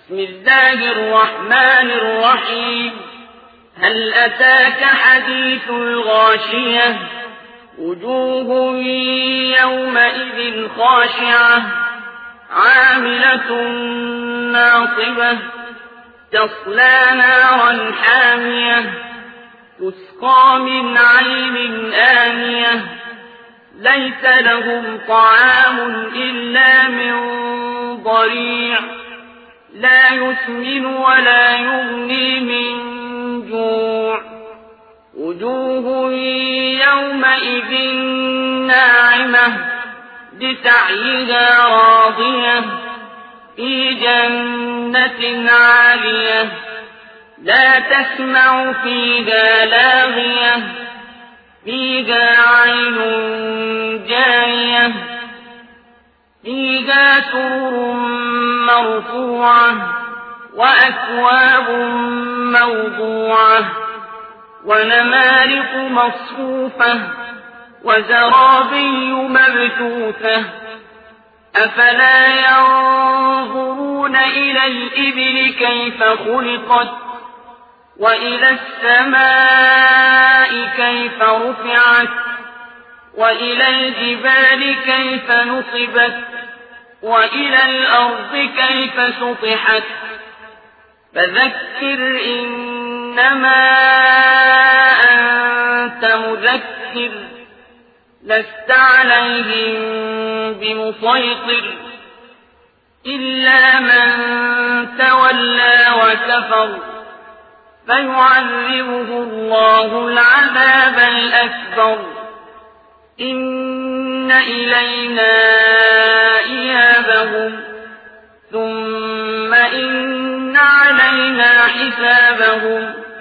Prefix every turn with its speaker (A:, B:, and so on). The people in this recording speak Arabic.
A: بسم الله الرحمن الرحيم هل أتاك حديث الغاشية وجوه يومئذ خاشعة عاملة ناصبة تصلى نارا حامية تسقى من عين آنية ليس لهم طعام إلا من ضريع لا يسمن ولا يغني من جوع وجوه يومئذ ناعمة لسعيها راضية في جنة عالية لا تسمع فيها لاغية فيها عين جارية فيها سرر مرفوعة وأكواب موضوعة ونمارق مصفوفة وزرابي مبثوثة أفلا ينظرون إلى الإبل كيف خلقت وإلى السماء كيف رفعت وإلى الجبال كيف نصبت وإلى الأرض كيف سطحت فذكر إنما أنت مذكر لست عليهم بمسيطر إلا من تولى وكفر فيعذبه الله العذاب الأكبر إن إلينا إيابهم ثم إن علينا حسابهم